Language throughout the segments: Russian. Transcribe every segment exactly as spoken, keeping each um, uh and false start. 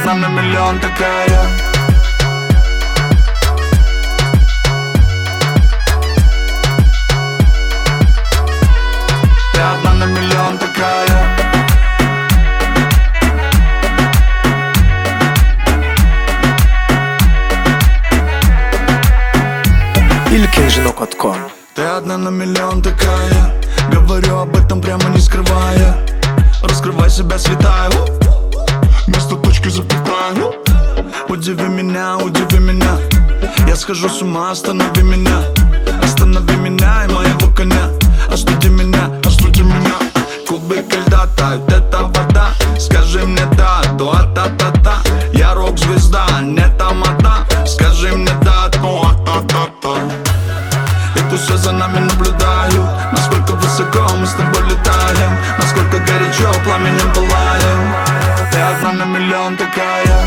одна на миллион такая. Ты одна на миллион такая. Илькинжи точка ком. Ты одна на миллион такая. Говорю об этом прямо не скрывая. Раскрывай себя, святая. Вместо точки запятая. Удиви меня, удиви меня. Я схожу с ума, останови меня. Останови меня и моего коня. Остуди меня, остуди меня. Кубики льда тают, это вода. Скажи мне да, то а-та-та-та. Я рок-звезда, не тамада. Скажи мне да, то а-та-та-та. И тут все за нами наблюдают. Насколько высоко мы с тобой летаем. Насколько горячо пламенем пылаем. Ты одна на миллион такая.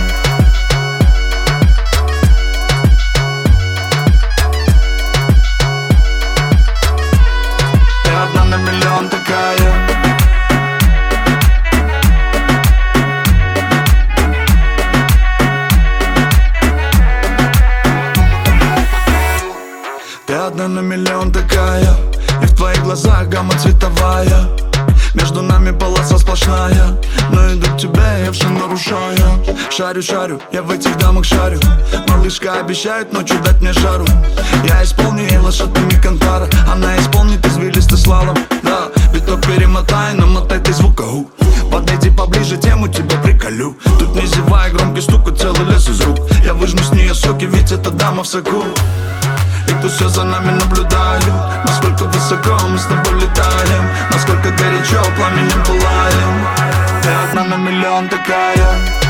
Ты одна на миллион такая. Ты одна на миллион такая. И в твоих глазах гамма цветовая. Между нами полоса сплошная. Но иду к тебе, я все нарушаю. Шарю, шарю, я в этих дамах шарю. Малышка обещает ночью дать мне жару. Я исполню ей лошадными кантара. Она исполнит извилистый слалом. Да, биток перемотай, намотай ты звука. Подойди поближе, тему тебя приколю. Тут не зевай, громкий стук, и целый лес из рук. Я выжму с нее соки, ведь эта дама в соку. И кто все за нами наблюдают. Насколько высоко мы с тобой летаем. Насколько горячо пламенем пылаем. Ты одна на миллион такая.